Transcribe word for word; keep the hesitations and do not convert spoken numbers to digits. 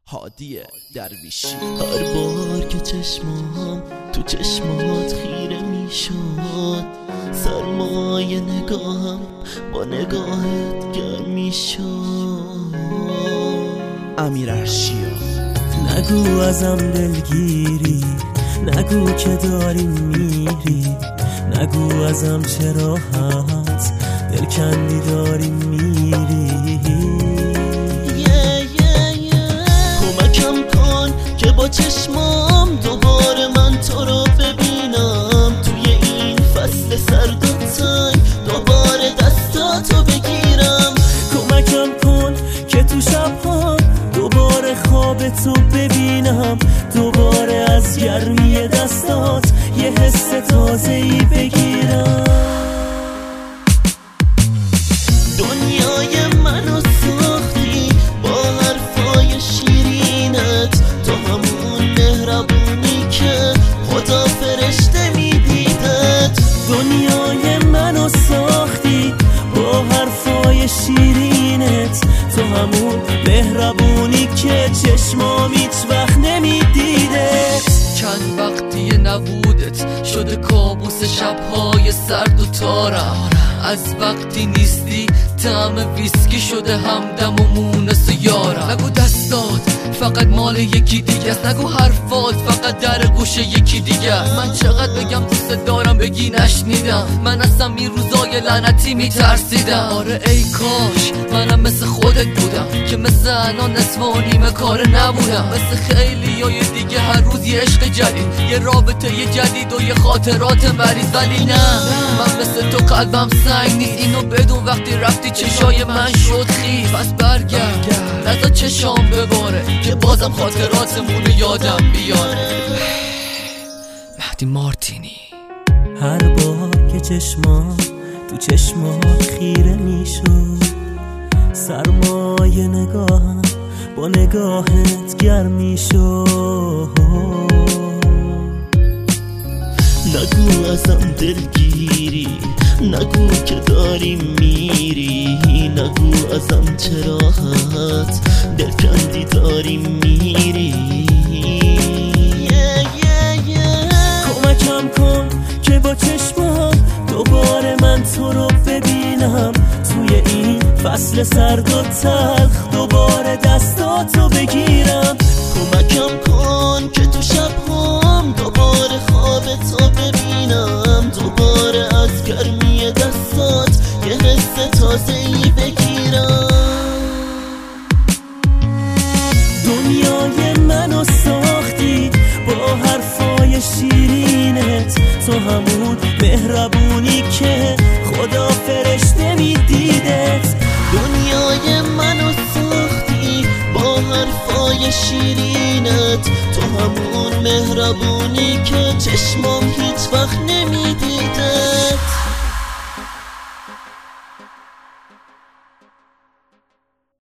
هادی درویشی. هر بار که چشمام تو چشمات خیره میشد، سرمایه نگاهم با نگاهت گرم میشد. امیر ارشیا. نگو ازم دلگیری، نگو که داری میری، نگو ازم چرا هست دل کندی داری میری. کمکم کن که با چشمام دوباره من تو رو ببینم، توی این فصل سرد و تنگ دوباره دستاتو بگیرم. کمکم کن که تو شبها دوباره خواب تو ببینم، دوباره از گرمی دستات یه حس تازه‌ای بگیرم. دنیای منو ساختی با حرفای شیرینت، تو همون مهربونی که خدا فرشته میدیدت. دنیای منو ساختی با حرفای شیرینت، تو همون مهربونی که چشمام هیچ وقت نمیدیدت. چند وقتی نبودت شده کابوس شبهای سرد و تارم، از وقتی نیستی طعم ویسکی شده همدم و مونس و یارم. نگو دستات فقط مال یکی دیگه است، نگو حرفات فقط در گوش یکی دیگه است. من چقدر بگم دوست دارم بگی نشنیدم، من اصلا این روزای لعنتی میترسیدم. آره ای کاش منم مثل خودت بودم که مثل الان نصف و نیمه کار نبودم، مثل خیلی های دیگه هر روز یه عشق جدید، یه رابطه یه جدید و یه خاطرات مریض. ولی نه، من مثل تو قلبم سنگ نیست، اینو بدون وقتی رفتی چشای من شد خیز. پس برگرد نزا چشام بباره که بازم خاطراتمونو یادم بیاره. مهدی مارتینی. هر بار که چشمام تو چشمات خیره میشد، سرمایه نگاهم با نگاهت گرم میشد. نگو ازم دلگیری، نگو که داری میری، نگو ازم چرا هست دل کندی داری میری. yeah, yeah, yeah. کمکم کن که با چشمام دوباره من تو رو ببینم، توی این فصل سرد و تلخ دوباره دستاتو بگیرم. کمکم کن که تو شبهام دوباره خواب تو ببینم، دوباره از گرمی دستات یه حس تازه‌ای بگیرم. دنیای منو ساختی با حرفای شیرینت، تو همون مهربونی که خدا فرشته میدیدت. دنیای منو ساختی با حرفای شیرینت، تو همون مهربونی که چشمام هیچ وقت نمیدیدت.